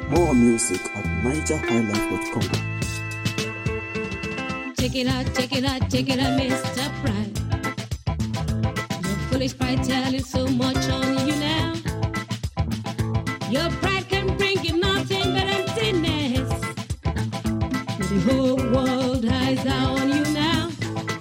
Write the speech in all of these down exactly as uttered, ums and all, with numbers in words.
More music at niger high life dot com. Check it out, check it out, check it out, Mister Pride. Your foolish pride telling so much on you now. Your pride can bring you nothing but emptiness. The whole world eyes are on you now.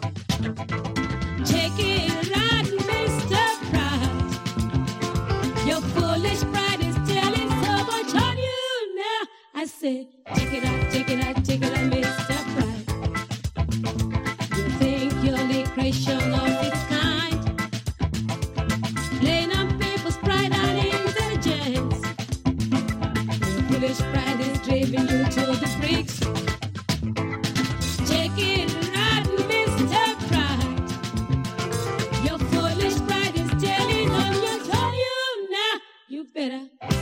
Check it out, Mister Pride. Your foolish pride is telling so much on you now. I say, check it out, check it out, check it out, Mister Pride. You think you're the creation of its kind, playing on people's pride and intelligence. Your foolish pride is driving you to the bricks. Check it out, Mister Pride. Your foolish pride is telling on you, on you now. You better.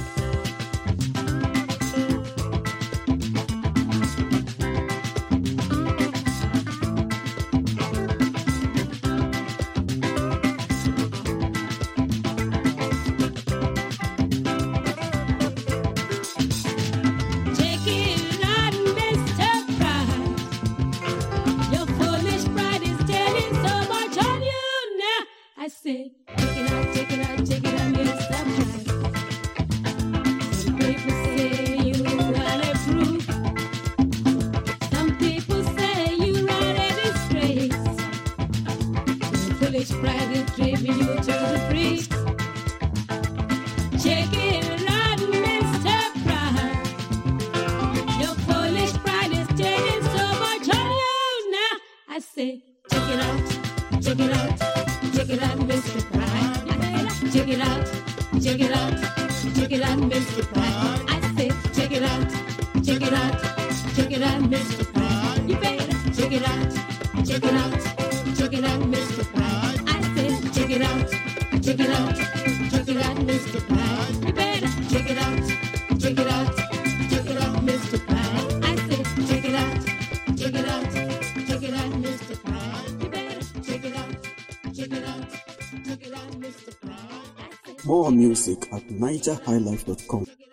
Check it out, Mister Pride. Your foolish pride is telling so much on you now. I say, check it out, check it out, check it out, Mister Pride. Some people say you are a proof. Some people say you are a disgrace. Your foolish pride is driving you to the breach. Check it out, Mister Pride. Your foolish pride is taking so much on you now. I say, check it out, check it out, check it out, Mister Pride. Check it out, check it out, check it out, Mister Pride. I say, check it out, check it out, check it out, Mister Pride. You better check it out, check it out, check it out, Mister Pride. I say, check it out, check it out, check it out, Mister Pride. You better check it out, check it out, check it out, Mister Pride. I say, check it out, check it out, check it out, Mister Pride. You better check it out, check it out, check it out, Mister Pride. I say, More music at niger high life dot com.